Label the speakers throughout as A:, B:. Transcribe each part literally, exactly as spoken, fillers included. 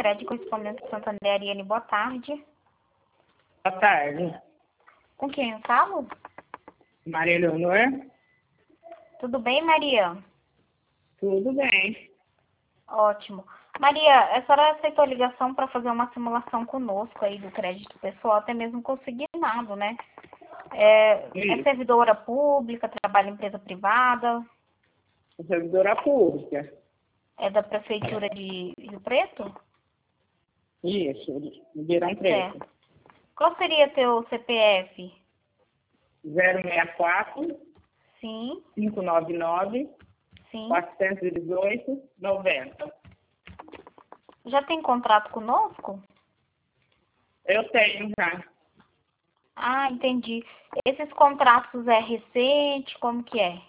A: Crédito Correspondente Santander, Ariane, boa tarde.
B: Boa tarde.
A: Com quem eu falo?
B: Maria Leonor?
A: Tudo bem, Maria?
B: Tudo bem.
A: Ótimo. Maria, a senhora aceitou a ligação para fazer uma simulação conosco aí do crédito pessoal, até mesmo consignado, né? É, é servidora pública, trabalha em empresa privada?
B: Servidora pública.
A: É da Prefeitura de Rio Preto?
B: Isso, Ribeirão Preto.
A: Certo. Qual seria teu C P F?
B: zero seis quatro,
A: Sim,
B: cinco nove nove,
A: sim.
B: quatrocentos e dezoito, noventa.
A: Já tem contrato conosco?
B: Eu tenho já.
A: Ah, entendi. Esses contratos é recente? Como que é?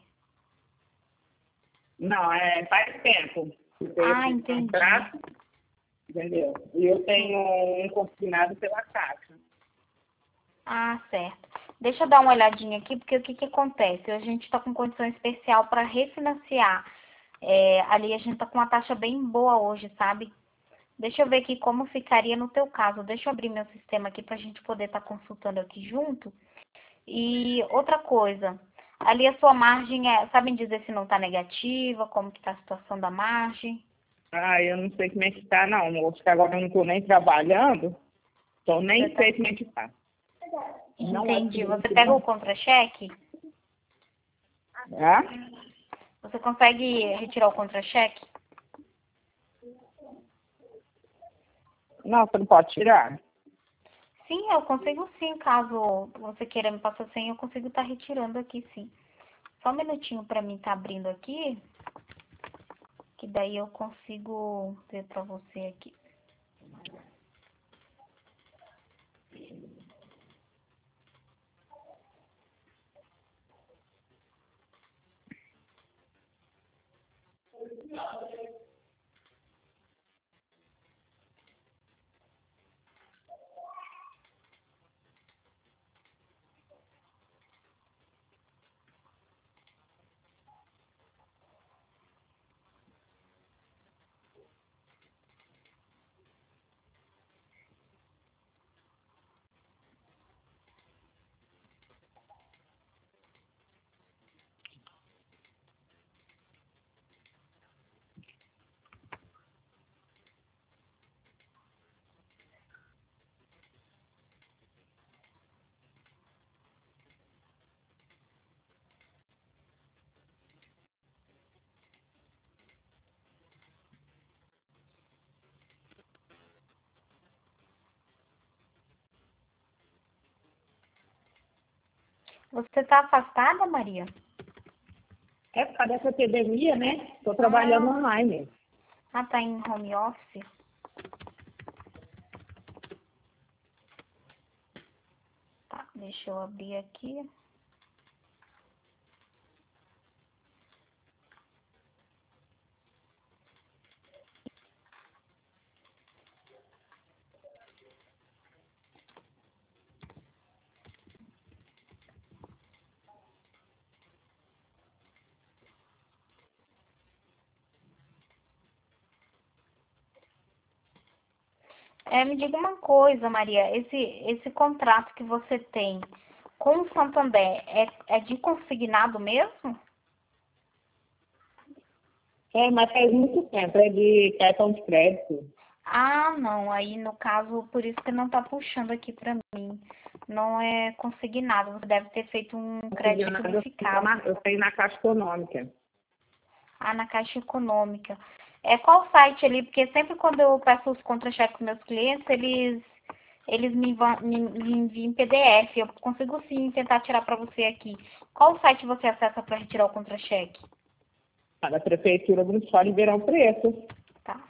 B: Não, é faz tempo. Eu tenho
A: Ah,
B: esse
A: entendi.
B: contrato, entendeu? E eu tenho um consignado pela Caixa.
A: Ah, certo. Deixa eu dar uma olhadinha aqui, porque o que que acontece? A gente está com condição especial para refinanciar. É, ali a gente está com uma taxa bem boa hoje, sabe? Deixa eu ver aqui como ficaria no teu caso. Deixa eu abrir meu sistema aqui para a gente poder estar consultando aqui junto. E outra coisa, ali a sua margem, é, sabem dizer se não está negativa, como que está a situação da margem?
B: Ah, eu não sei como é que tá, não, moço, que agora eu não estou nem trabalhando, então nem
A: Você tá-
B: sei como é que tá. Não é
A: Entendi.
B: tudo
A: Você
B: isso,
A: pega
B: não.
A: o contra-cheque?
B: Ah?
A: Você consegue retirar o contra-cheque?
B: Não, você não pode tirar.
A: Sim, eu consigo sim, caso você queira me passar senha, eu consigo estar retirando aqui sim. Só um minutinho para mim estar abrindo aqui, que daí eu consigo ver para você aqui. Você está afastada, Maria?
B: É por causa dessa epidemia, né? Estou trabalhando
A: Ah,
B: online.
A: ah, tá em home office? Tá, deixa eu abrir aqui. É, me diga uma coisa, Maria, esse, esse contrato que você tem com o Santander é, é de consignado mesmo?
B: É, mas faz muito tempo, é de cartão de crédito.
A: Ah, não, aí no caso, por isso que não tá puxando aqui pra mim. Não é consignado, você deve ter feito um crédito
B: Consignado, eu tenho
A: unificado.
B: na- eu tenho na Caixa Econômica.
A: Ah, na Caixa Econômica. É qual site ali? Porque sempre quando eu peço os contra-cheques para meus clientes, eles, eles me, envam- me, me enviam em P D F. Eu consigo sim tentar tirar para você aqui. Qual site você acessa para retirar o contra-cheque?
B: Tá, da Prefeitura Municipal de Ribeirão Preto.
A: Tá.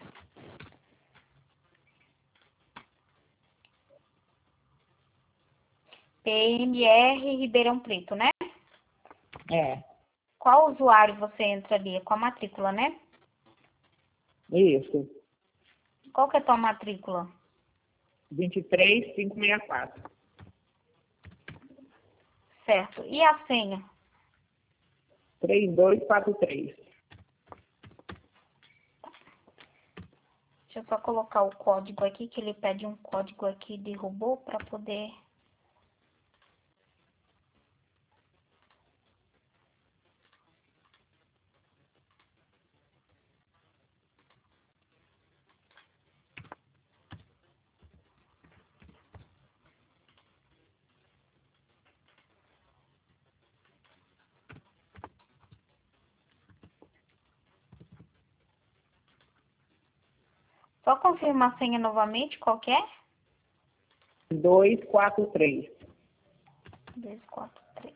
A: P M R Ribeirão Preto, né?
B: É,
A: Qual usuário você entra ali? É com a matrícula, né?
B: isso.
A: Qual que é a tua matrícula?
B: vinte e três, quinhentos e sessenta e quatro.
A: Certo. E a senha?
B: três dois quatro três.
A: Deixa Deixa eu só colocar o código aqui, que ele pede um código aqui de robô para poder... Só confirmar a senha novamente, qual que é?
B: dois quatro três.
A: dois, quatro, três.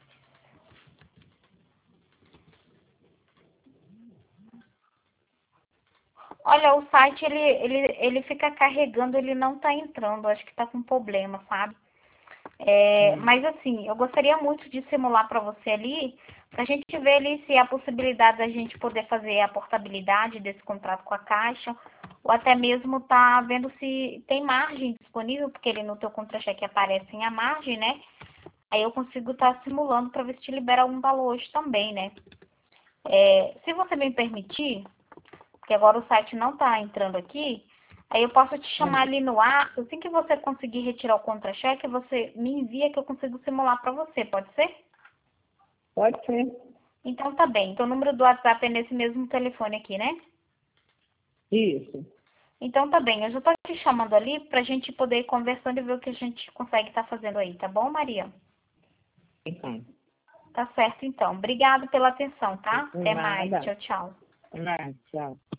A: Olha, o site, ele, ele, ele fica carregando, ele não tá entrando. Acho que tá com problema, sabe? É,
B: Hum.
A: mas assim, eu gostaria muito de simular para você ali, pra gente ver ali se há possibilidade da gente poder fazer a portabilidade desse contrato com a Caixa, ou até mesmo tá vendo se tem margem disponível, porque ele no teu contra-cheque aparece em a margem, né? Aí eu consigo estar simulando para ver se te libera algum valor hoje também, né? É, se você me permitir, porque agora o site não está entrando aqui, aí eu posso te chamar ali no ar, assim que você conseguir retirar o contra-cheque, você me envia que eu consigo simular para você, pode ser?
B: Pode ser.
A: Então tá bem, então o número do WhatsApp é nesse mesmo telefone aqui, né?
B: Isso.
A: Então tá bem, eu já tô te chamando ali pra gente poder ir conversando e ver o que a gente consegue estar fazendo aí, tá bom, Maria?
B: Então,
A: Tá certo então. Obrigado pela atenção, tá? Até mais.
B: nada.
A: Tchau, tchau.
B: Nada. Tchau.